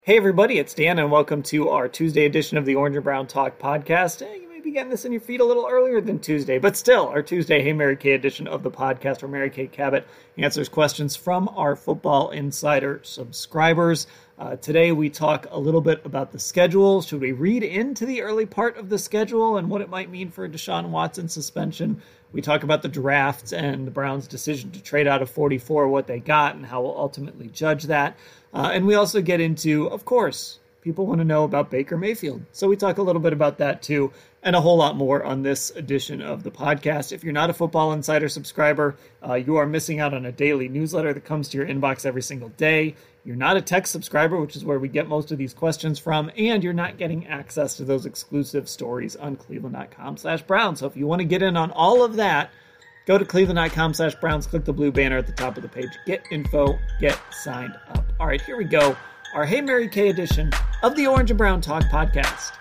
Hey everybody, it's Dan and welcome to our Tuesday edition of the Orange and Brown Talk podcast. You may be getting this in your feed a little earlier than Tuesday, but still our Tuesday Hey Mary Kay edition of the podcast where Mary Kay Cabot answers questions from our Football Insider subscribers. Today we talk a little bit about the schedule. Should we read into the early part of the schedule and what it might mean for a Deshaun Watson suspension? We talk about the draft and the Browns' decision to trade out of 44, what they got, and how we'll ultimately judge that. And we also get into, of course, people want to know about Baker Mayfield. So we talk a little bit about that too, and a whole lot more on this edition of the podcast. If you're not a Football Insider subscriber, you are missing out on a daily newsletter that comes to your inbox every single day. You're not a tech subscriber, which is where we get most of these questions from, and you're not getting access to those exclusive stories on cleveland.com/Browns. So if you want to get in on all of that, go to cleveland.com/Browns, click the blue banner at the top of the page, get info, get signed up. All right, here we go. Our Hey Mary Kay edition of the Orange and Brown Talk podcast.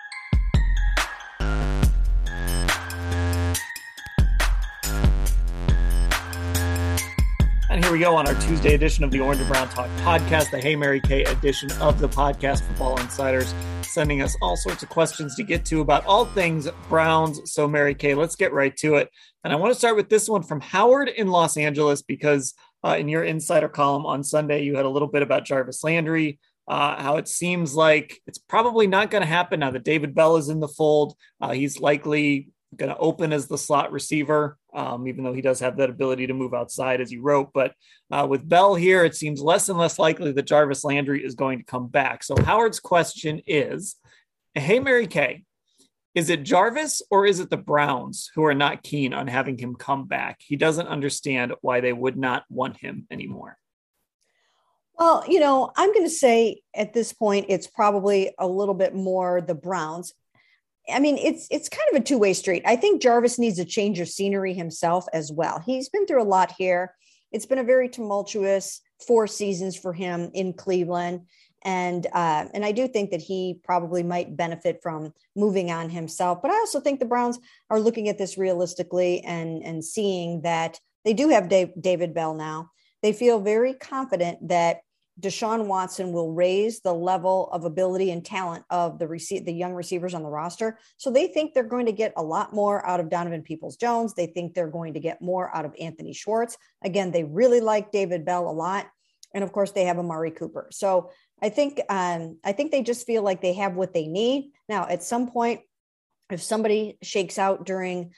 And here we go on our Tuesday edition of the Orange and Brown Talk podcast, the Hey Mary Kay edition of the podcast. Football Insiders sending us all sorts of questions to get to about all things Browns. So Mary Kay, let's get right to it. And I want to start with this one from Howard in Los Angeles, because in your insider column on Sunday, you had a little bit about Jarvis Landry, how it seems like it's probably not going to happen now that David Bell is in the fold. He's likely going to open as the slot receiver, even though he does have that ability to move outside, as you wrote. But with Bell here, it seems less and less likely that Jarvis Landry is going to come back. So Howard's question is, hey, Mary Kay, is it Jarvis or is it the Browns who are not keen on having him come back? He doesn't understand why they would not want him anymore. Well, I'm going to say at this point, it's probably a little bit more the Browns. I mean, it's kind of a two-way street. I think Jarvis needs a change of scenery himself as well. He's been through a lot here. It's been a very tumultuous 4 seasons for him in Cleveland. And I do think that he probably might benefit from moving on himself. But I also think the Browns are looking at this realistically and seeing that they do have David Bell now. They feel very confident that Deshaun Watson will raise the level of ability and talent of the young receivers on the roster. So they think they're going to get a lot more out of Donovan Peoples-Jones. They think they're going to get more out of Anthony Schwartz. Again, they really like David Bell a lot. And of course, they have Amari Cooper. So I think they just feel like they have what they need. Now, at some point, if somebody shakes out during,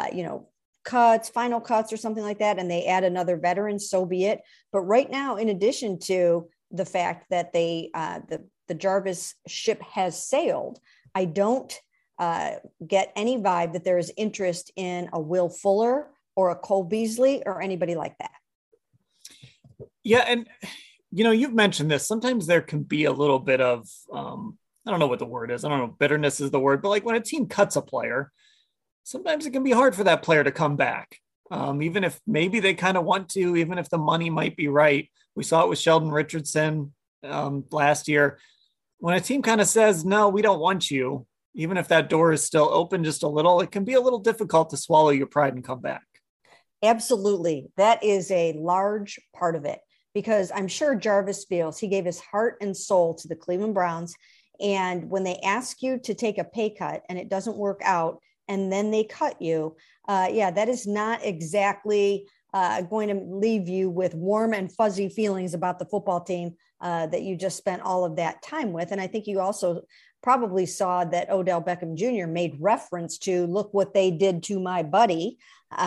final cuts or something like that, and they add another veteran, so be it. But right now, in addition to the fact that the Jarvis ship has sailed, I don't get any vibe that there is interest in a Will Fuller or a Cole Beasley or anybody like that. Yeah, and you've mentioned this. Sometimes there can be a little bit of, I don't know what the word is. I don't know if bitterness is the word, but like when a team cuts a player, sometimes it can be hard for that player to come back. Even if maybe they kind of want to, even if the money might be right. We saw it with Sheldon Richardson last year. When a team kind of says, no, we don't want you, even if that door is still open just a little, it can be a little difficult to swallow your pride and come back. Absolutely. That is a large part of it, because I'm sure Jarvis feels he gave his heart and soul to the Cleveland Browns. And when they ask you to take a pay cut and it doesn't work out, and then they cut you, that is not exactly going to leave you with warm and fuzzy feelings about the football team that you just spent all of that time with. And I think you also probably saw that Odell Beckham Jr. made reference to, look what they did to my buddy.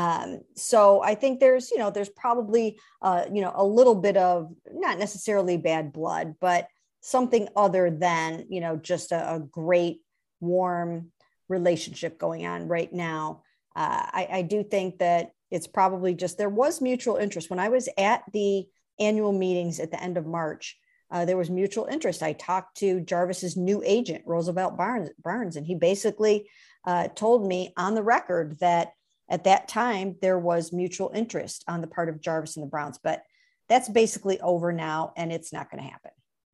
So I think there's probably, a little bit of not necessarily bad blood, but something other than, just a great, warm relationship going on right now. I do think that it's probably just, there was mutual interest. When I was at the annual meetings at the end of March, there was mutual interest. I talked to Jarvis's new agent, Roosevelt Barnes, and he basically told me on the record that at that time there was mutual interest on the part of Jarvis and the Browns, but that's basically over now and it's not going to happen.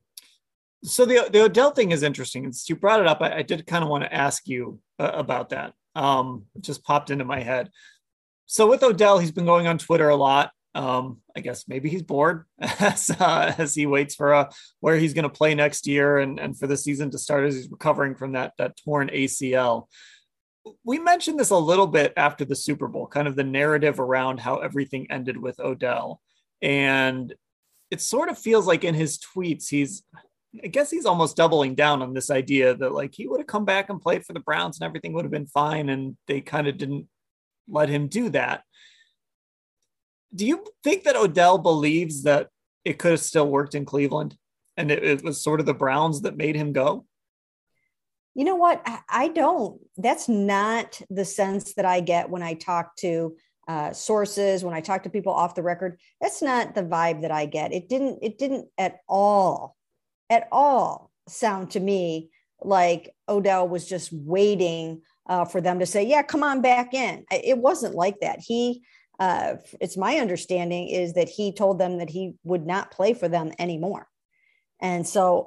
So the Odell thing is interesting. Since you brought it up, I did kind of want to ask you about that. It just popped into my head. So with Odell, he's been going on Twitter a lot. I guess maybe he's bored as he waits for where he's going to play next year and for the season to start as he's recovering from that torn ACL. We mentioned this a little bit after the Super Bowl, kind of the narrative around how everything ended with Odell. And it sort of feels like in his tweets, I guess he's almost doubling down on this idea that like he would have come back and played for the Browns and everything would have been fine. And they kind of didn't let him do that. Do you think that Odell believes that it could have still worked in Cleveland and it was sort of the Browns that made him go? You know what? I don't. That's not the sense that I get when I talk to sources, when I talk to people off the record. That's not the vibe that I get. It didn't at all sound to me like Odell was just waiting for them to say, yeah, come on back in. It wasn't like that. It's my understanding is that he told them that he would not play for them anymore. And so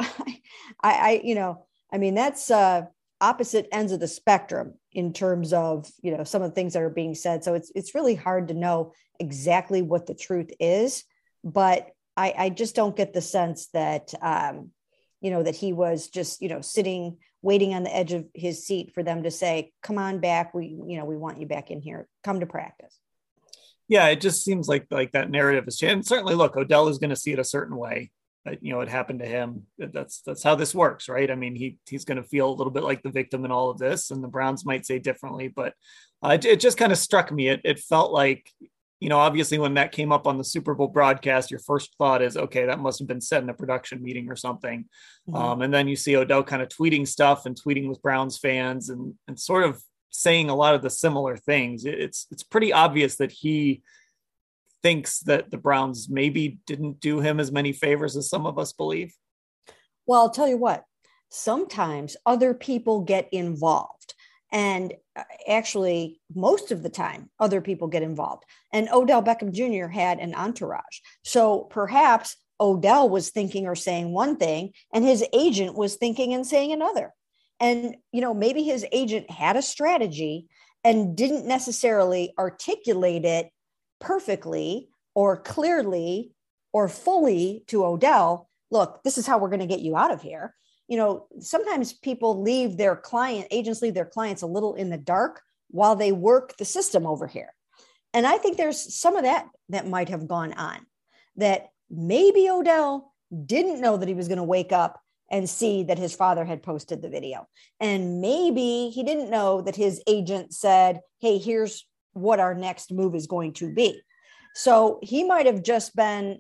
that's opposite ends of the spectrum in terms of, some of the things that are being said. So it's really hard to know exactly what the truth is, but I just don't get the sense that, that he was just, sitting, waiting on the edge of his seat for them to say, come on back. We want you back in here, come to practice. Yeah, it just seems like that narrative is changed. And certainly, look, Odell is going to see it a certain way. It happened to him. That's how this works, right? I mean, he's going to feel a little bit like the victim in all of this, and the Browns might say differently. But it just kind of struck me. It felt like, obviously when that came up on the Super Bowl broadcast, your first thought is, okay, that must have been said in a production meeting or something. Mm-hmm. And then you see Odell kind of tweeting stuff and tweeting with Browns fans and sort of saying a lot of the similar things. It's pretty obvious that he thinks that the Browns maybe didn't do him as many favors as some of us believe. Well, I'll tell you what, sometimes other people get involved. And actually, most of the time, other people get involved. And Odell Beckham Jr. had an entourage. So perhaps Odell was thinking or saying one thing, and his agent was thinking and saying another. And, maybe his agent had a strategy and didn't necessarily articulate it perfectly or clearly or fully to Odell. Look, this is how we're going to get you out of here. Sometimes people agents leave their clients a little in the dark while they work the system over here. And I think there's some of that might have gone on, that maybe Odell didn't know that he was going to wake up and see that his father had posted the video. And maybe he didn't know that his agent said, hey, here's what our next move is going to be. So he might have just been,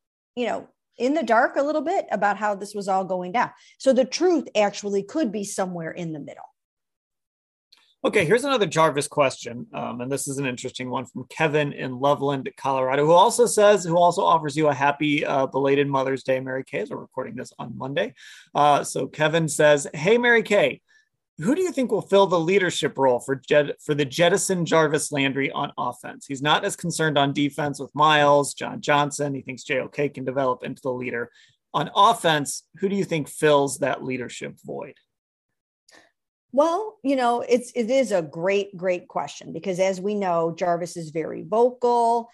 in the dark a little bit about how this was all going down. So the truth actually could be somewhere in the middle. Okay, here's another Jarvis question. And this is an interesting one from Kevin in Loveland, Colorado, who also offers you a happy belated Mother's Day, Mary Kay, as we're recording this on Monday. So Kevin says, hey, Mary Kay, who do you think will fill the leadership role for the jettison Jarvis Landry on offense? He's not as concerned on defense with Miles, John Johnson. He thinks JOK can develop into the leader. On offense, who do you think fills that leadership void? Well, it is a great question, because as we know, Jarvis is very vocal.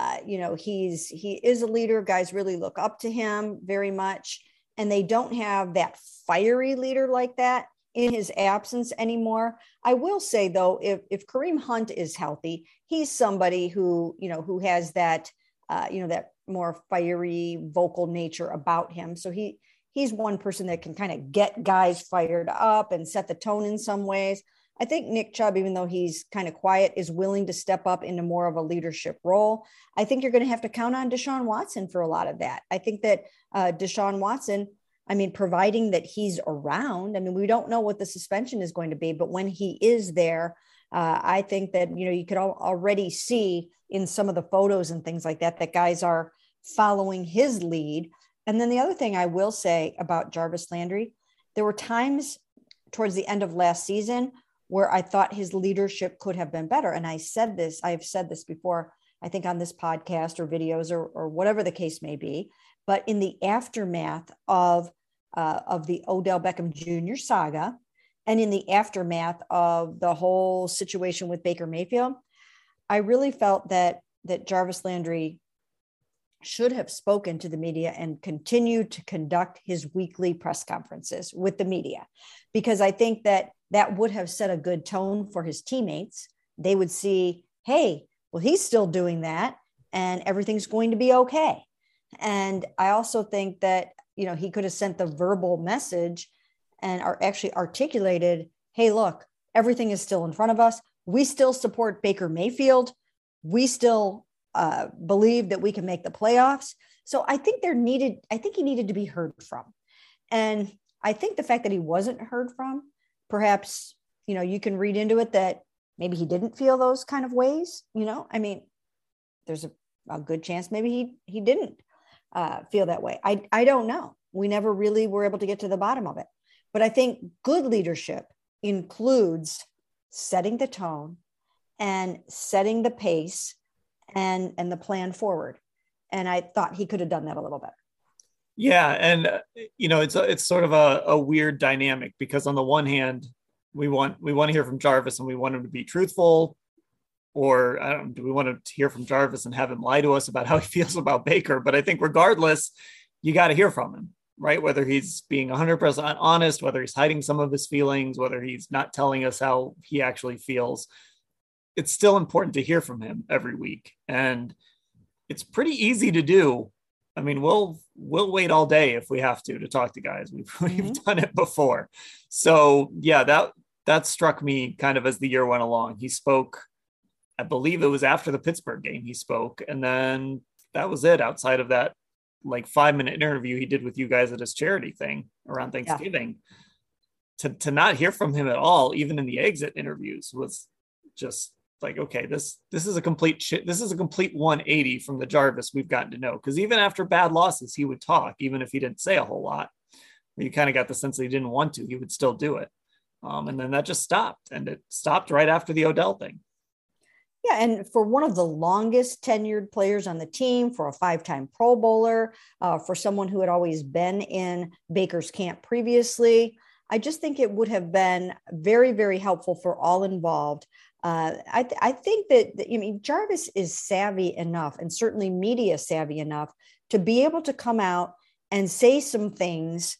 He is a leader. Guys really look up to him very much, and they don't have that fiery leader like that in his absence anymore. I will say though, if Kareem Hunt is healthy, he's somebody who has that, that more fiery vocal nature about him. So he's one person that can kind of get guys fired up and set the tone in some ways. I think Nick Chubb, even though he's kind of quiet, is willing to step up into more of a leadership role. I think you're going to have to count on Deshaun Watson for a lot of that. I think that Deshaun Watson, providing that he's around, we don't know what the suspension is going to be, but when he is there, I think that, you could already see in some of the photos and things like that, that guys are following his lead. And then the other thing I will say about Jarvis Landry, there were times towards the end of last season where I thought his leadership could have been better. And I've said this before, I think on this podcast or videos or whatever the case may be, but in the aftermath of the Odell Beckham Jr. saga, and in the aftermath of the whole situation with Baker Mayfield, I really felt that Jarvis Landry should have spoken to the media and continued to conduct his weekly press conferences with the media, because I think that that would have set a good tone for his teammates. They would see, hey, well, he's still doing that and everything's going to be okay. And I also think that, he could have sent the verbal message and are actually articulated, hey, look, everything is still in front of us. We still support Baker Mayfield. We still believe that we can make the playoffs. So I think he needed to be heard from. And I think the fact that he wasn't heard from, perhaps, you can read into it that maybe he didn't feel those kind of ways. There's a good chance maybe he didn't feel that way. I don't know. We never really were able to get to the bottom of it. But I think good leadership includes setting the tone and setting the pace and the plan forward. And I thought he could have done that a little better. Yeah. And, it's sort of a weird dynamic, because on the one hand, we want to hear from Jarvis and we want him to be truthful, or do we want to hear from Jarvis and have him lie to us about how he feels about Baker? But I think regardless, you got to hear from him, right? Whether he's being 100% honest, whether he's hiding some of his feelings, whether he's not telling us how he actually feels, it's still important to hear from him every week. And it's pretty easy to do. I mean, we'll wait all day if we have to talk to guys. We've done it before. So yeah, that struck me kind of as the year went along. He spoke, I believe it was after the Pittsburgh game he spoke. And then that was it, outside of that like 5-minute interview he did with you guys at his charity thing around Thanksgiving. Yeah. To not hear from him at all, even in the exit interviews, was just like, okay, this is a complete 180 from the Jarvis we've gotten to know. Because even after bad losses, he would talk, even if he didn't say a whole lot. You kind of got the sense that he didn't want to, he would still do it. And then that just stopped, and it stopped right after the Odell thing. Yeah, and for one of the longest tenured players on the team, for a 5-time Pro Bowler, for someone who had always been in Baker's camp previously, I just think it would have been very, very helpful for all involved. I think that Jarvis is savvy enough, and certainly media savvy enough, to be able to come out and say some things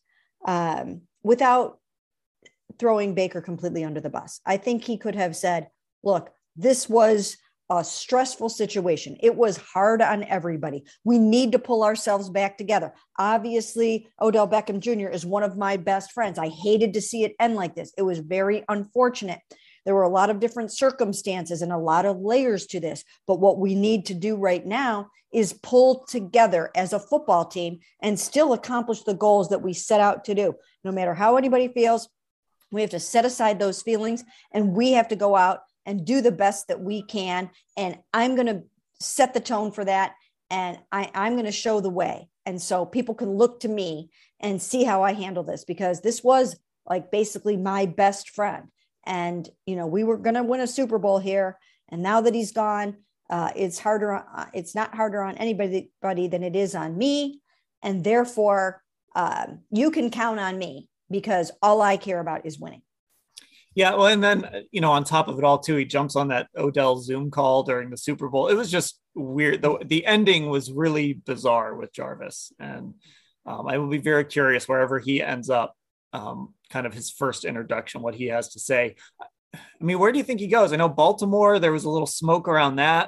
without throwing Baker completely under the bus. I think he could have said, look, this was a stressful situation. It was hard on everybody. We need to pull ourselves back together. Obviously, Odell Beckham Jr. is one of my best friends. I hated to see it end like this. It was very unfortunate. There were a lot of different circumstances and a lot of layers to this. But what we need to do right now is pull together as a football team and still accomplish the goals that we set out to do. No matter how anybody feels, we have to set aside those feelings, and we have to go out and do the best that we can. And I'm going to set the tone for that. And I'm going to show the way. And so people can look to me and see how I handle this, because this was like basically my best friend. And, we were going to win a Super Bowl here. And now that he's gone, it's not harder on anybody than it is on me. And therefore, you can count on me, because all I care about is winning. Yeah, well, and then, on top of it all, too, he jumps on that Odell Zoom call during the Super Bowl. It was just weird. The ending was really bizarre with Jarvis. And I will be very curious wherever he ends up, kind of his first introduction, what he has to say. I mean, where do you think he goes? I know Baltimore, there was a little smoke around that.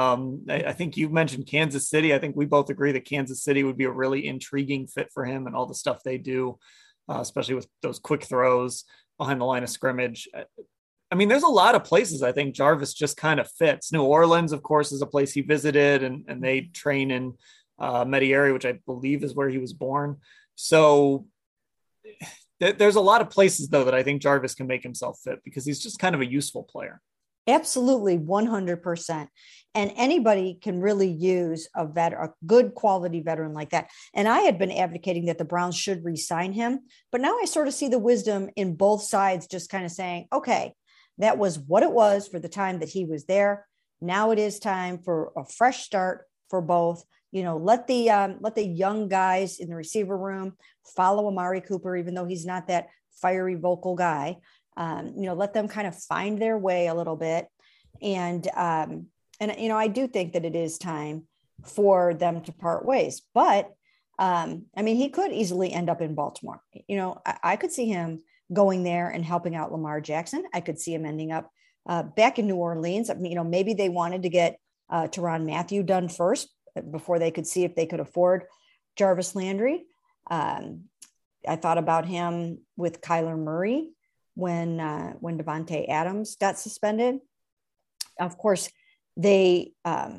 I think you mentioned Kansas City. I think we both agree that Kansas City would be a really intriguing fit for him and all the stuff they do, especially with those quick throws behind the line of scrimmage. I mean, there's a lot of places I think Jarvis just kind of fits. New Orleans, of course, is a place he visited, and they train in Metairie, which I believe is where he was born. So there's a lot of places, though, that I think Jarvis can make himself fit, because he's just kind of a useful player. Absolutely, 100%. And anybody can really use a good quality veteran like that. And I had been advocating that the Browns should re-sign him, but now I sort of see the wisdom in both sides, just kind of saying, okay, that was what it was for the time that he was there. Now it is time for a fresh start for both. Let the young guys in the receiver room follow Amari Cooper, even though he's not that fiery vocal guy. Let them kind of find their way a little bit. And I do think that it is time for them to part ways. But I mean, he could easily end up in Baltimore. You know, I could see him going there and helping out Lamar Jackson. I could see him ending up back in New Orleans. I mean, you know, maybe they wanted to get Tyrann Mathieu done first before they could see if they could afford Jarvis Landry. I thought about him with Kyler Murray when Davante Adams got suspended. Of course, they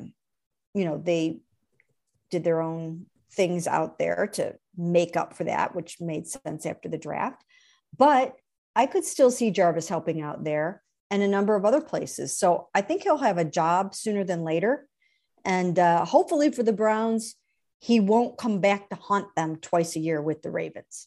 they did their own things out there to make up for that, which made sense after the draft. But I could still see Jarvis helping out there and a number of other places. So I think he'll have a job sooner than later. And hopefully for the Browns, he won't come back to haunt them twice a year with the Ravens.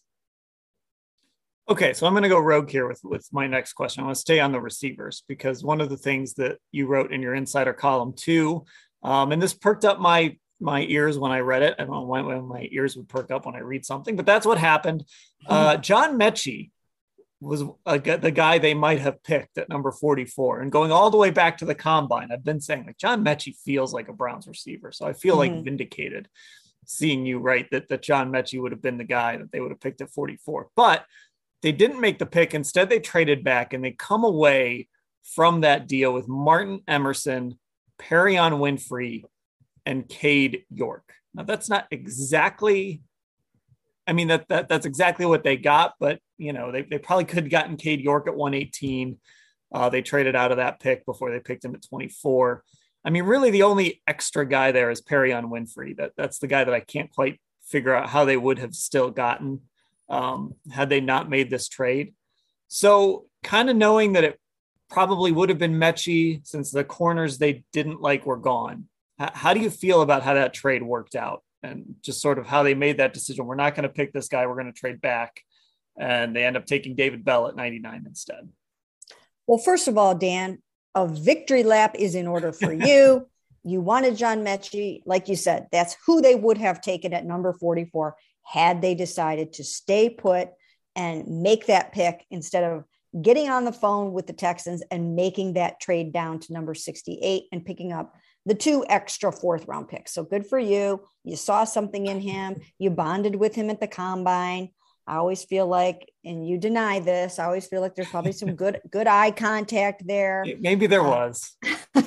Okay, so I'm going to go rogue here with my next question. I want to stay on the receivers because one of the things that you wrote in your insider column too, and this perked up my ears when I read it. I don't know when my ears would perk up when I read something, but that's what happened. John Mechie was the guy they might have picked at number 44, and going all the way back to the combine. I've been saying like John Mechie feels like a Browns receiver, so I feel like vindicated seeing you write that John Mechie would have been the guy that they would have picked at 44, but they didn't make the pick. Instead, they traded back and they come away from that deal with Martin Emerson, Perrion Winfrey, and Cade York. Now that's not exactly, I mean, that's exactly what they got, but you know, they probably could have gotten Cade York at 118. They traded out of that pick before they picked him at 24. I mean, really the only extra guy there is Perrion Winfrey. That's the guy that I can't quite figure out how they would have still gotten had they not made this trade. So kind of knowing that it probably would have been Mechie since the corners they didn't like were gone. How do you feel about how that trade worked out and just sort of how they made that decision? We're not going to pick this guy. We're going to trade back. And they end up taking David Bell at 99 instead. Well, first of all, Dan, a victory lap is in order for you. You wanted John Mechie. Like you said, that's who they would have taken at number 44 had they decided to stay put and make that pick instead of getting on the phone with the Texans and making that trade down to number 68 and picking up the 2 extra 4th round picks. So good for you. You saw something in him. You bonded with him at the combine. I always feel like, and you deny this, I always feel like there's probably some good eye contact there. Maybe there was.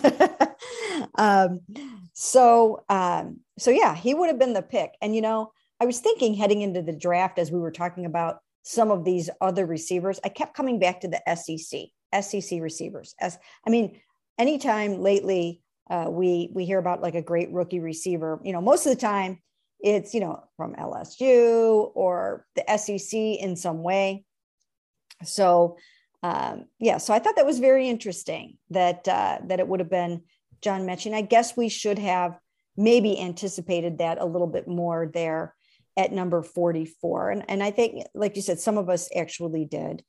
So yeah, he would have been the pick. And, you know, I was thinking heading into the draft, as we were talking about some of these other receivers, I kept coming back to the SEC receivers. I mean, anytime lately we hear about like a great rookie receiver, you know, most of the time it's, you know, from LSU or the SEC in some way. So, so I thought that was very interesting that it would have been John Mechie. And I guess we should have maybe anticipated that a little bit more there at number 44. And I think, like you said, some of us actually did.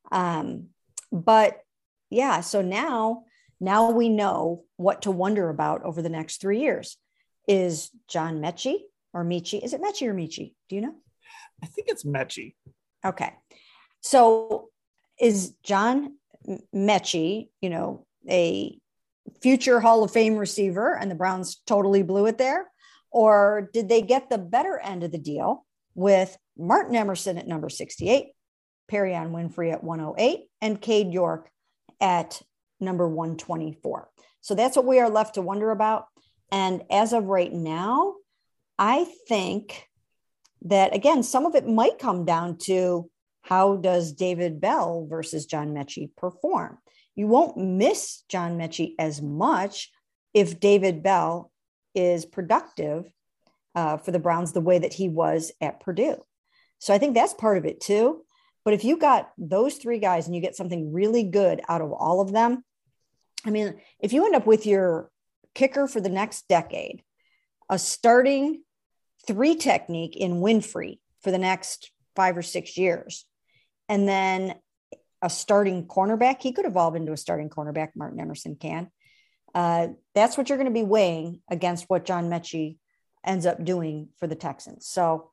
But yeah, so now we know what to wonder about over the next 3 years. Is John Mechie or Michi? Is it Mechie or Michi? Do you know? I think it's Mechie. Okay. So is John Mechie, you know, a future Hall of Fame receiver and the Browns totally blew it there? Or did they get the better end of the deal with Martin Emerson at number 68, Perrion Winfrey at 108, and Cade York at number 124? So that's what we are left to wonder about. And as of right now, I think that, again, some of it might come down to how does David Bell versus John Mechie perform? You won't miss John Mechie as much if David Bell is productive for the Browns the way that he was at Purdue. So I think that's part of it too. But if you got those 3 guys and you get something really good out of all of them, I mean, if you end up with your kicker for the next decade, a starting 3 technique in Winfrey for the next 5 or 6 years, and then a starting cornerback, he could evolve into a starting cornerback. Martin Emerson can. That's what you're going to be weighing against what John Mechie ends up doing for the Texans. So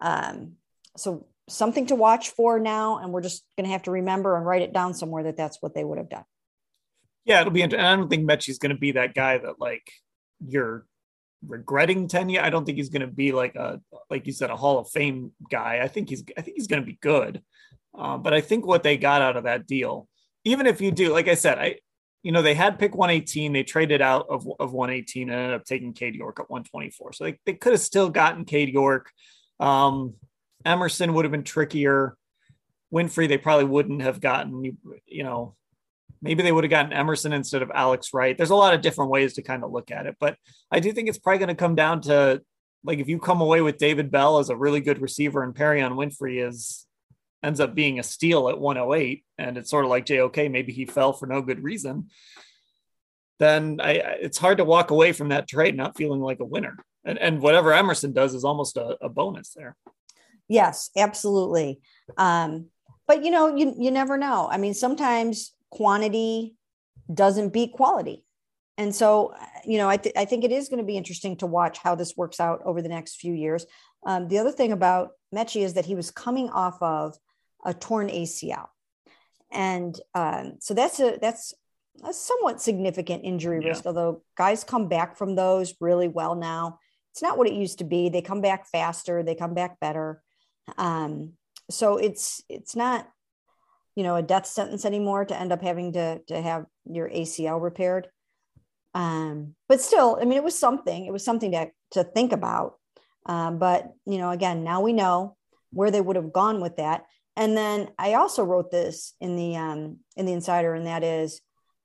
something to watch for now. And we're just going to have to remember and write it down somewhere that that's what they would have done. Yeah, it'll be interesting. I don't think Mechie's going to be that guy that like you're regretting tenure. I don't think he's going to be like you said, a Hall of Fame guy. I think he's going to be good. But I think what they got out of that deal, even if you do, like I said, they had pick 118, they traded out of 118 and ended up taking Cade York at 124. So they could have still gotten Cade York. Emerson would have been trickier. Winfrey, they probably wouldn't have gotten, maybe they would have gotten Emerson instead of Alex Wright. There's a lot of different ways to kind of look at it, but I do think it's probably going to come down to, like, if you come away with David Bell as a really good receiver and Perrion Winfrey ends up being a steal at 108, and it's sort of like JOK, maybe he fell for no good reason, then it's hard to walk away from that trade not feeling like a winner. And whatever Emerson does is almost a bonus there. Yes, absolutely. But you never know. I mean, sometimes quantity doesn't beat quality. And so, I think it is going to be interesting to watch how this works out over the next few years. The other thing about Mechie is that he was coming off of a torn ACL. And so that's a somewhat significant injury risk, although guys come back from those really well now. It's not what it used to be. They come back faster. They come back better. So it's not, a death sentence anymore to end up having to have your ACL repaired. But still, I mean, it was something to think about. But, again, now we know where they would have gone with that. And then I also wrote this in the Insider, and that is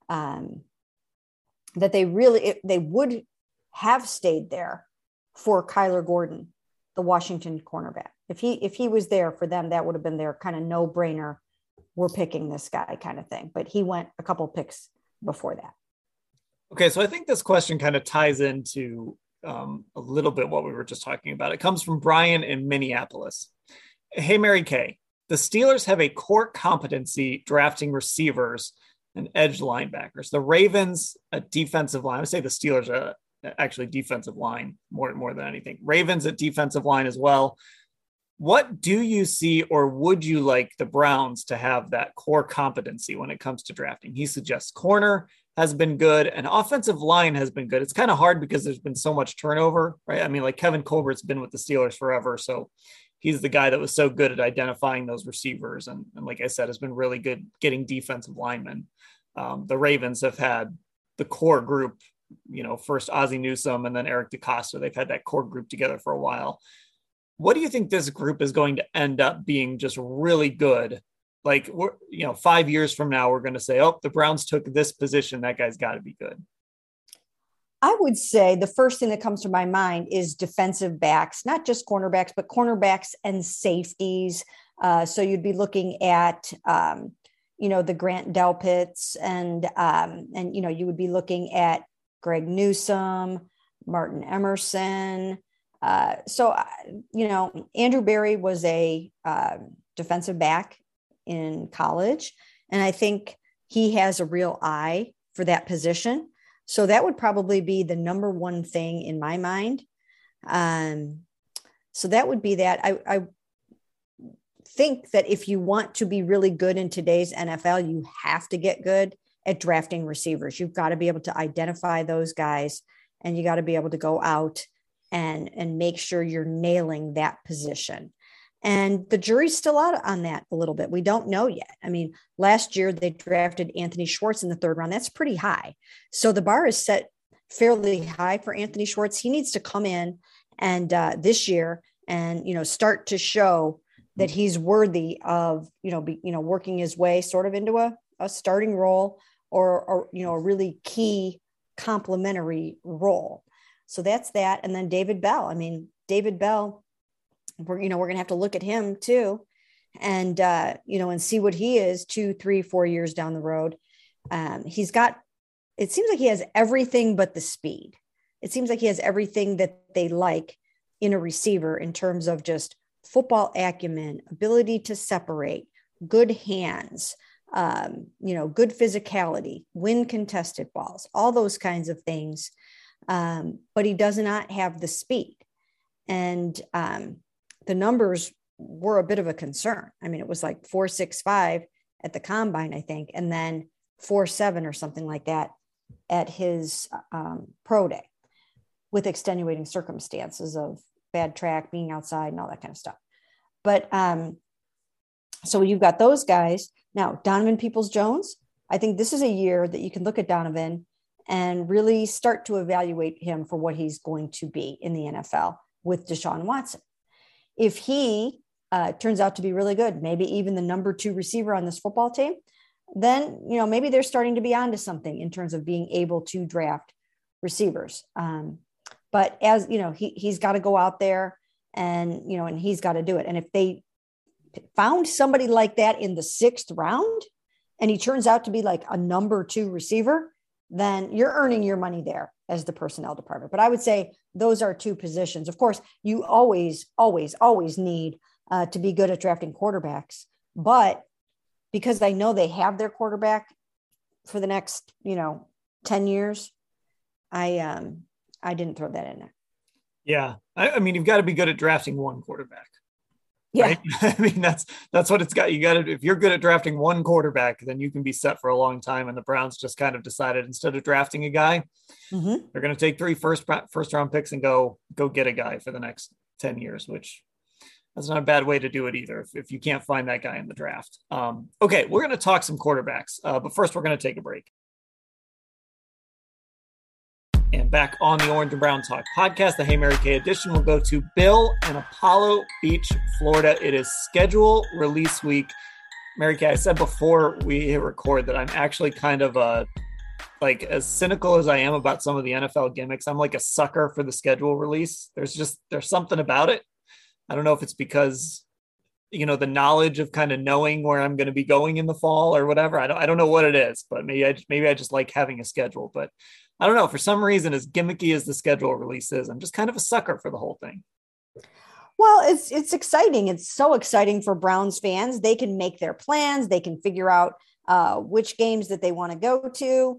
that they would have stayed there for Kyler Gordon, the Washington cornerback. If he was there for them, that would have been their kind of no brainer. We're picking this guy kind of thing. But he went a couple picks before that. Okay, so I think this question kind of ties into a little bit what we were just talking about. It comes from Brian in Minneapolis. Hey, Mary Kay, the Steelers have a core competency drafting receivers and edge linebackers. The Ravens, a defensive line. I would say the Steelers are actually defensive line more than anything. Ravens at defensive line as well. What do you see, or would you like the Browns to have that core competency when it comes to drafting? He suggests corner has been good and offensive line has been good. It's kind of hard because there's been so much turnover, right? I mean, like Kevin Colbert's been with the Steelers forever. So he's the guy that was so good at identifying those receivers. And like I said, has been really good getting defensive linemen. The Ravens have had the core group, first Ozzie Newsome and then Eric DeCosta. They've had that core group together for a while. What do you think this group is going to end up being just really good? Like, 5 years from now, we're going to say, oh, the Browns took this position. That guy's got to be good. I would say the first thing that comes to my mind is defensive backs, not just cornerbacks, but cornerbacks and safeties. So you'd be looking at, the Grant Delpits and you would be looking at Greg Newsome, Martin Emerson. Andrew Berry was a defensive back in college, and I think he has a real eye for that position. So that would probably be the number one thing in my mind. So that would be that. I think that if you want to be really good in today's NFL, you have to get good at drafting receivers. You've got to be able to identify those guys, and you got to be able to go out and make sure you're nailing that position. And the jury's still out on that a little bit. We don't know yet. I mean, last year they drafted Anthony Schwartz in the third round. That's pretty high. So the bar is set fairly high for Anthony Schwartz. He needs to come in and this year and, start to show that he's worthy of, working his way sort of into a starting role or a really key complementary role. So that's that. And then David Bell. I mean, David Bell, we're going to have to look at him too and, and see what he is 2, 3, 4 years down the road. It seems like he has everything but the speed. It seems like he has everything that they like in a receiver in terms of just football acumen, ability to separate, good hands, good physicality, win contested balls, all those kinds of things. But he does not have the speed. And the numbers were a bit of a concern. I mean, it was like 4.65 at the combine, I think, and then 4.7 or something like that at his pro day. with extenuating circumstances of bad track, being outside and all that kind of stuff. But so you've got those guys. Now, Donovan Peoples-Jones, I think this is a year that you can look at Donovan and really start to evaluate him for what he's going to be in the NFL with Deshaun Watson. If he turns out to be really good, maybe even the number 2 receiver on this football team, then, maybe they're starting to be onto something in terms of being able to draft receivers. But as he's got to go out there and he's got to do it. And if they found somebody like that in the 6th round and he turns out to be like a number 2 receiver, then you're earning your money there as the personnel department. But I would say those are 2 positions. Of course, you always need to be good at drafting quarterbacks. But because I know they have their quarterback for the next, 10 years, I didn't throw that in there. Yeah. I mean, you've got to be good at drafting one quarterback. Yeah. Right? I mean, that's what it's got. You got to, if you're good at drafting one quarterback, then you can be set for a long time. And the Browns just kind of decided, instead of drafting a guy, they're going to take 3 first round picks and go get a guy for the next 10 years, which that's not a bad way to do it either. If you can't find that guy in the draft. Okay. We're going to talk some quarterbacks, but first we're going to take a break. And back on the Orange and Brown Talk podcast, the Hey Mary Kay edition will go to Bill in Apollo Beach, Florida. It is schedule release week. Mary Kay, I said before we hit record that I'm actually kind of as cynical as I am about some of the NFL gimmicks. I'm like a sucker for the schedule release. There's something about it. I don't know if it's because, the knowledge of kind of knowing where I'm going to be going in the fall or whatever. I don't know what it is, but maybe I just like having a schedule. But I don't know. For some reason, as gimmicky as the schedule release is, I'm just kind of a sucker for the whole thing. Well, it's exciting. It's so exciting for Browns fans. They can make their plans. They can figure out which games that they want to go to,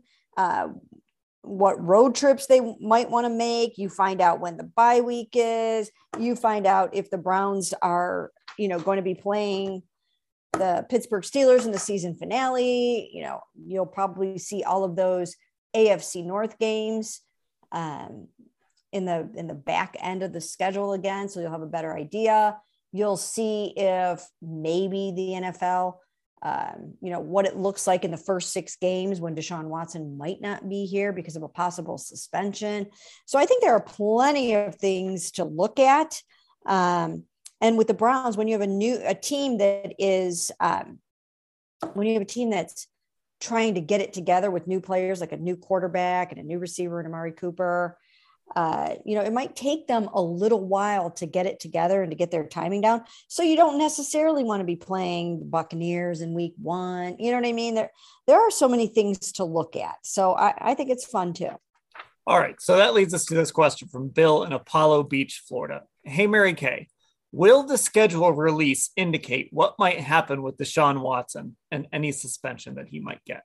what road trips they might want to make. You find out when the bye week is. You find out if the Browns are, going to be playing the Pittsburgh Steelers in the season finale. You'll probably see all of those AFC North games in the back end of the schedule again. So you'll have a better idea. You'll see if maybe the NFL, what it looks like in the first 6 games when Deshaun Watson might not be here because of a possible suspension. So I think there are plenty of things to look at. And with the Browns, when you have a team that is, when you have a team that's trying to get it together with new players, like a new quarterback and a new receiver and Amari Cooper, it might take them a little while to get it together and to get their timing down. So you don't necessarily want to be playing the Buccaneers in week 1. You know what I mean? There are so many things to look at. So I think it's fun too. All right. So that leads us to this question from Bill in Apollo Beach, Florida. Hey, Mary Kay, will the schedule release indicate what might happen with Deshaun Watson and any suspension that he might get?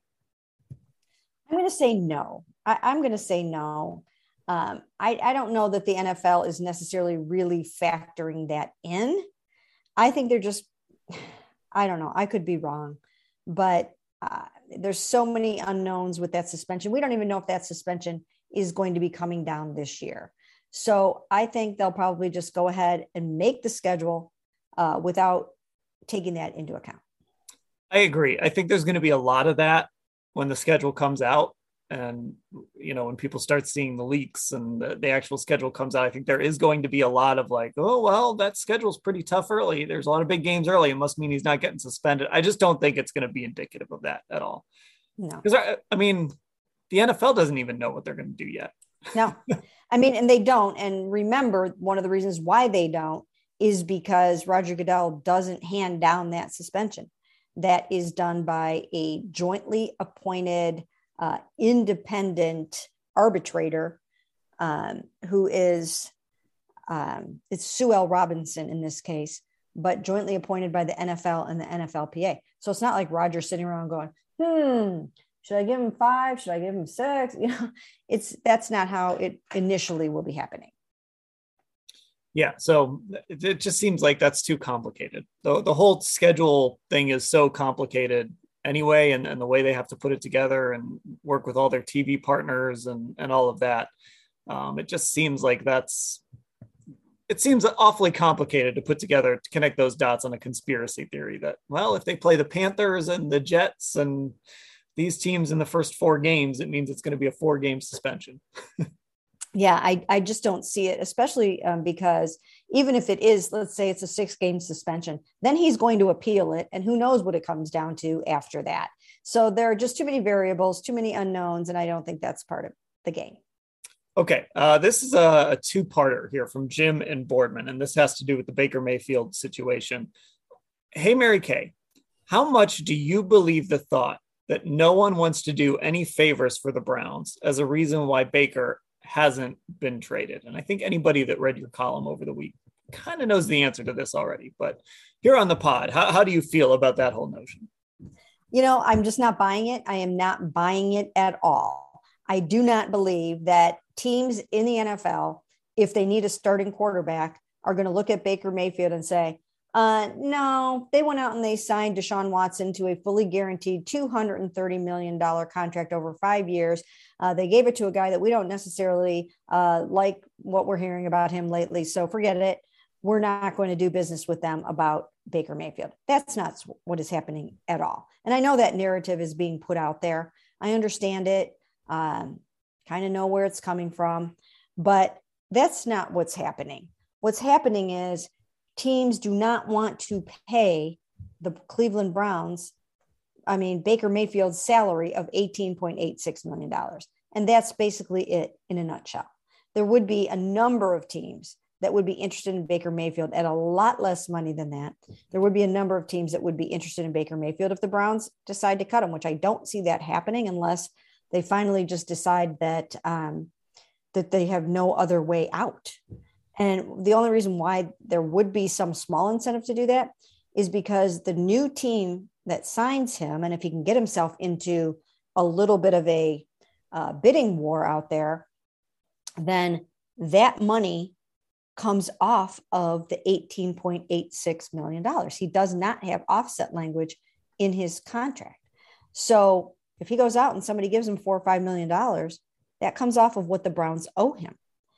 I'm going to say no. I'm going to say no. I don't know that the NFL is necessarily really factoring that in. I think they're just, I don't know. I could be wrong, but there's so many unknowns with that suspension. We don't even know if that suspension is going to be coming down this year. So I think they'll probably just go ahead and make the schedule without taking that into account. I agree. I think there's going to be a lot of that when the schedule comes out. And, when people start seeing the leaks and the actual schedule comes out, I think there is going to be a lot of like, oh, well, that schedule's pretty tough early. There's a lot of big games early. It must mean he's not getting suspended. I just don't think it's going to be indicative of that at all. No. Because, the NFL doesn't even know what they're going to do yet. No. And they don't. And remember, one of the reasons why they don't is because Roger Goodell doesn't hand down that suspension. That is done by a jointly appointed independent arbitrator who is it's Sue L. Robinson in this case, but jointly appointed by the NFL and the NFLPA. So it's not like Roger sitting around going, should I give him 5? Should I give him 6? That's not how it initially will be happening. Yeah. So it just seems like that's too complicated. The whole schedule thing is so complicated anyway, and the way they have to put it together and work with all their TV partners and all of that. It just seems like it seems awfully complicated to put together to connect those dots on a conspiracy theory that, well, if they play the Panthers and the Jets and these teams in the first 4 games, it means it's going to be a 4-game suspension. Yeah, I just don't see it, especially because even if it is, let's say it's a 6-game suspension, then he's going to appeal it. And who knows what it comes down to after that. So there are just too many variables, too many unknowns. And I don't think that's part of the game. Okay, this is a two-parter here from Jim and Boardman, and this has to do with the Baker Mayfield situation. Hey, Mary Kay, how much do you believe the thought that no one wants to do any favors for the Browns as a reason why Baker hasn't been traded? And I think anybody that read your column over the week kind of knows the answer to this already, but here on the pod, how do you feel about that whole notion? I'm just not buying it. I am not buying it at all. I do not believe that teams in the NFL, if they need a starting quarterback, are going to look at Baker Mayfield and say, no, they went out and they signed Deshaun Watson to a fully guaranteed $230 million contract over 5 years. They gave it to a guy that we don't necessarily like what we're hearing about him lately. So forget it. We're not going to do business with them about Baker Mayfield. That's not what is happening at all. And I know that narrative is being put out there. I understand it. Kind of know where it's coming from, but that's not what's happening. What's happening is teams do not want to pay the Cleveland Browns, Baker Mayfield's salary of $18.86 million. And that's basically it in a nutshell. There would be a number of teams that would be interested in Baker Mayfield at a lot less money than that. There would be a number of teams that would be interested in Baker Mayfield if the Browns decide to cut him, which I don't see that happening unless they finally just decide that that they have no other way out. And the only reason why there would be some small incentive to do that is because the new team that signs him, and if he can get himself into a little bit of a bidding war out there, then that money comes off of the $18.86 million. He does not have offset language in his contract. So if he goes out and somebody gives him $4 or $5 million, that comes off of what the Browns owe him.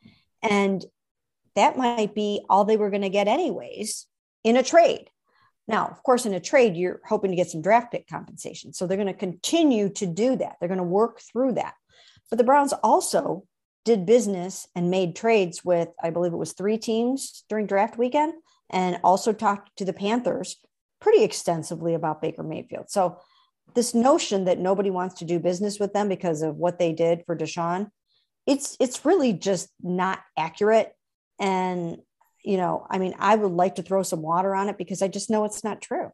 And that might be all they were going to get anyways in a trade. Now, of course, in a trade, you're hoping to get some draft pick compensation. So they're going to continue to do that. They're going to work through that. But the Browns also did business and made trades with, I believe it was 3 teams during draft weekend, and also talked to the Panthers pretty extensively about Baker Mayfield. So this notion that nobody wants to do business with them because of what they did for Deshaun, it's really just not accurate. And, I would like to throw some water on it because I just know it's not true.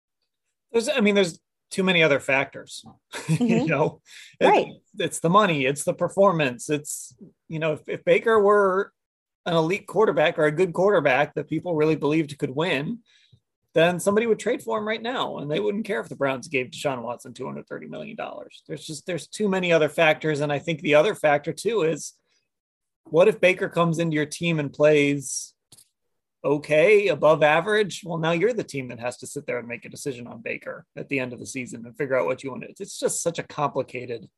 There's too many other factors, Mm-hmm. Right. It's the money, it's the performance. It's, if Baker were an elite quarterback or a good quarterback that people really believed could win, then somebody would trade for him right now, and they wouldn't care if the Browns gave Deshaun Watson $230 million. There's too many other factors. And I think the other factor too is, what if Baker comes into your team and plays okay, above average? Well, now you're the team that has to sit there and make a decision on Baker at the end of the season and figure out what you want to do. It's just such a complicated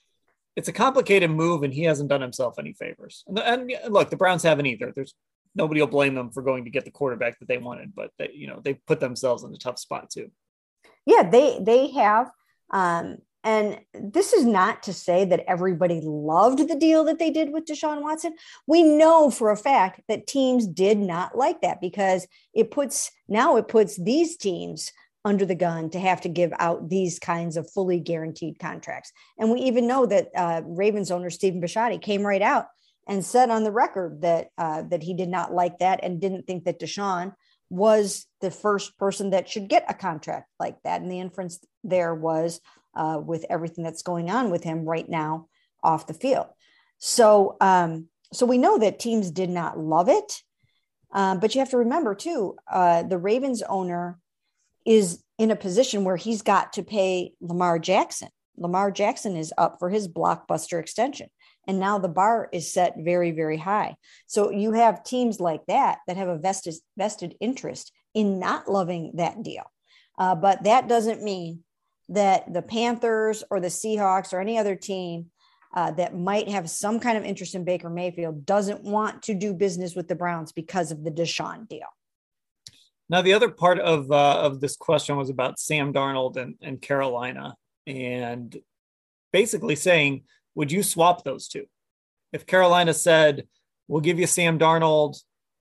move, and he hasn't done himself any favors. And look, the Browns haven't either. Nobody will blame them for going to get the quarterback that they wanted, but they put themselves in a tough spot too. Yeah, they have. And this is not to say that everybody loved the deal that they did with Deshaun Watson. We know for a fact that teams did not like that because it puts these teams under the gun to have to give out these kinds of fully guaranteed contracts. And we even know that Ravens owner Stephen Bisciotti came right out and said on the record that he did not like that and didn't think that Deshaun was the first person that should get a contract like that. And the inference there was with everything that's going on with him right now off the field. So we know that teams did not love it. But you have to remember too, the Ravens owner is in a position where he's got to pay Lamar Jackson. Lamar Jackson is up for his blockbuster extension. And now the bar is set very, very high. So you have teams like that have a vested interest in not loving that deal. But that doesn't mean that the Panthers or the Seahawks or any other team that might have some kind of interest in Baker Mayfield doesn't want to do business with the Browns because of the Deshaun deal. Now, the other part of this question was about Sam Darnold and Carolina, and basically saying, would you swap those two? If Carolina said, we'll give you Sam Darnold,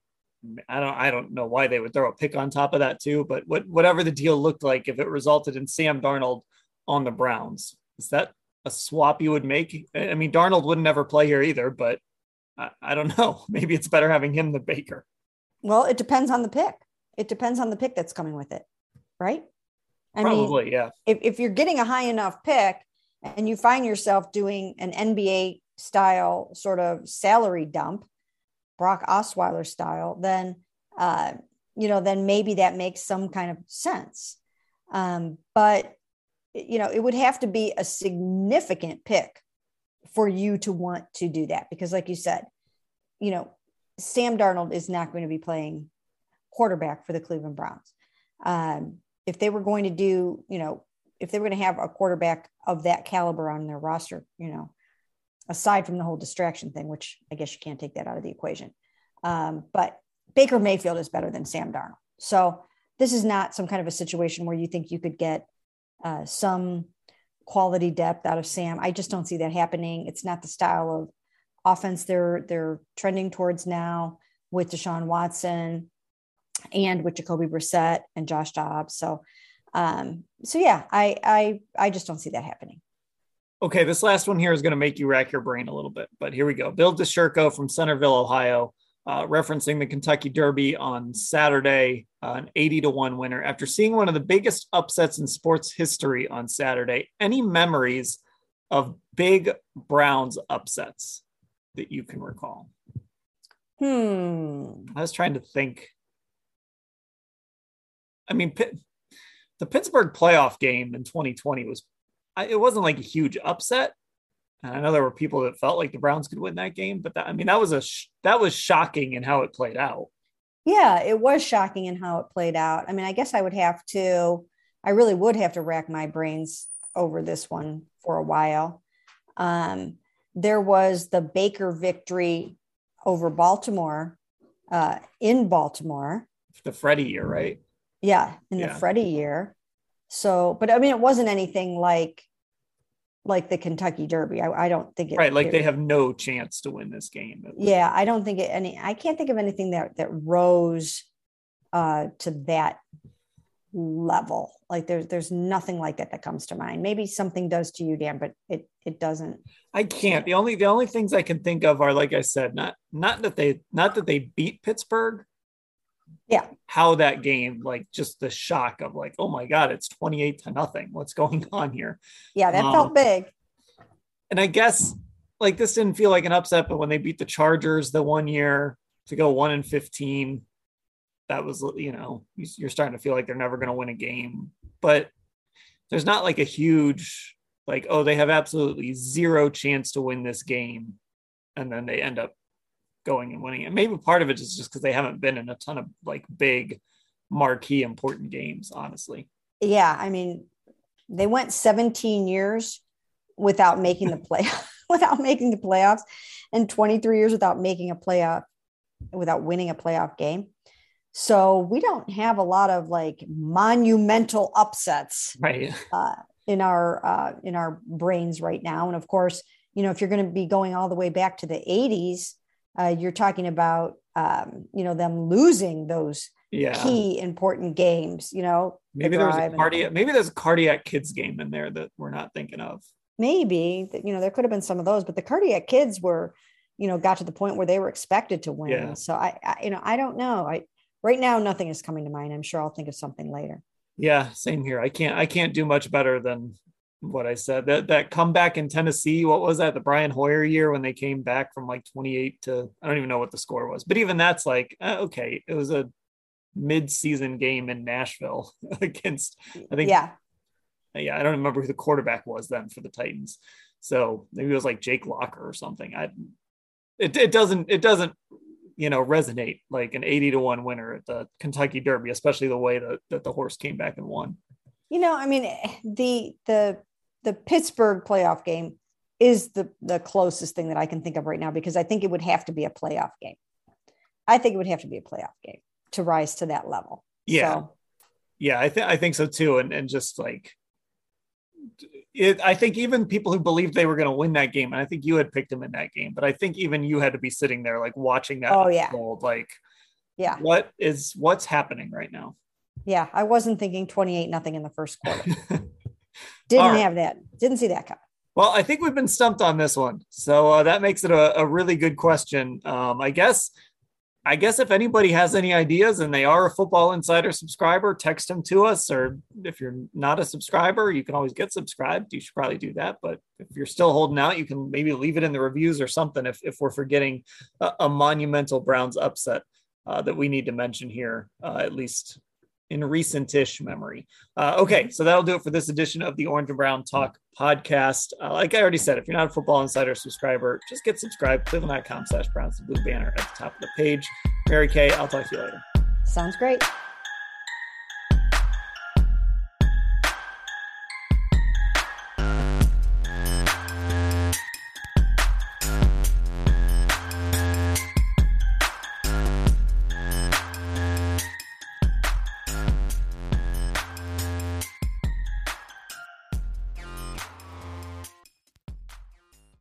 I don't know why they would throw a pick on top of that too, but whatever the deal looked like, if it resulted in Sam Darnold on the Browns, is that a swap you would make? I mean, Darnold would never play here either, but I don't know. Maybe it's better having him than Baker. Well, it depends on the pick. It depends on the pick that's coming with it, right? Probably, yeah. If you're getting a high enough pick and you find yourself doing an NBA style sort of salary dump, Brock Osweiler style, then then maybe that makes some kind of sense. But it would have to be a significant pick for you to want to do that, because like you said, Sam Darnold is not going to be playing quarterback for the Cleveland Browns. If they were going to do, if they were going to have a quarterback of that caliber on their roster, aside from the whole distraction thing, which I guess you can't take that out of the equation. But Baker Mayfield is better than Sam Darnold. So this is not some kind of a situation where you think you could get some quality depth out of Sam. I just don't see that happening. It's not the style of offense they're trending towards now with Deshaun Watson and with Jacoby Brissett and Josh Dobbs. So yeah, I just don't see that happening. Okay, this last one here is going to make you rack your brain a little bit, but here we go. Bill DeShirko from Centerville, Ohio, referencing the Kentucky Derby on Saturday, an 80-1 winner. After seeing one of the biggest upsets in sports history on Saturday, any memories of big Browns upsets that you can recall? I was trying to think. I mean, the Pittsburgh playoff game in 2020 it wasn't like a huge upset. And I know there were people that felt like the Browns could win that game, but that was shocking in how it played out. Yeah, it was shocking in how it played out. I mean, I guess I really would have to rack my brains over this one for a while. There was the Baker victory over Baltimore, in Baltimore. The Freddie year, right? Yeah, the Freddie year. So, but I mean, it wasn't anything like the Kentucky Derby. I don't think it. Right, like they have no chance to win this game. Yeah, I don't think I can't think of anything that rose to that level. Like there's nothing like that comes to mind. Maybe something does to you, Dan, but it doesn't. I can't. The only things I can think of are, like I said, not that they beat Pittsburgh. Yeah. How that game, like just the shock of like, oh my God, it's 28-0. What's going on here? Yeah, that felt big. And I guess like this didn't feel like an upset, but when they beat the Chargers the one year to go 1-15, that was, you're starting to feel like they're never going to win a game. But there's not like a huge, like, oh, they have absolutely zero chance to win this game. And then they end up going and winning it. Maybe part of it is just because they haven't been in a ton of like big marquee important games, honestly. Yeah. I mean, they went 17 years without making the playoffs, and 23 years without winning a playoff game. So we don't have a lot of like monumental upsets, right, in our brains right now. And of course, if you're going to be going all the way back to the 80s, you're talking about, them losing those key important games, maybe there's a cardiac kids game in there that we're not thinking of. Maybe there could have been some of those, but the cardiac kids were, got to the point where they were expected to win. Yeah. So I don't know. Right now, nothing is coming to mind. I'm sure I'll think of something later. Yeah, same here. I can't do much better than what I said. That comeback in Tennessee, what was that? The Brian Hoyer year when they came back from like 28 to, I don't even know what the score was, but even that's like, okay, it was a mid-season game in Nashville against, I think. Yeah, I don't remember who the quarterback was then for the Titans. So maybe it was like Jake Locker or something. It doesn't resonate like an 80-1 winner at the Kentucky Derby, especially the way that the horse came back and won. I mean, the Pittsburgh playoff game is the closest thing that I can think of right now, because I think it would have to be a playoff game. I think it would have to be a playoff game to rise to that level. Yeah. So. Yeah, I think so too. And just like I think even people who believed they were going to win that game, and I think you had picked them in that game, but I think even you had to be sitting there like watching that. Oh yeah. Unfold, like, yeah. What's happening right now? Yeah. I wasn't thinking 28-0 in the first quarter. Didn't have that. Didn't see that coming. Well, I think we've been stumped on this one. So that makes it a really good question. I guess if anybody has any ideas and they are a Football Insider subscriber, text them to us. Or if you're not a subscriber, you can always get subscribed. You should probably do that. But if you're still holding out, you can maybe leave it in the reviews or something if we're forgetting a monumental Browns upset that we need to mention here, at least in recent-ish memory. Okay, so that'll do it for this edition of the Orange and Brown Talk podcast. Like I already said, if you're not a Football Insider subscriber, just get subscribed. Cleveland.com/Browns, the blue banner at the top of the page. Mary Kay, I'll talk to you later. Sounds great.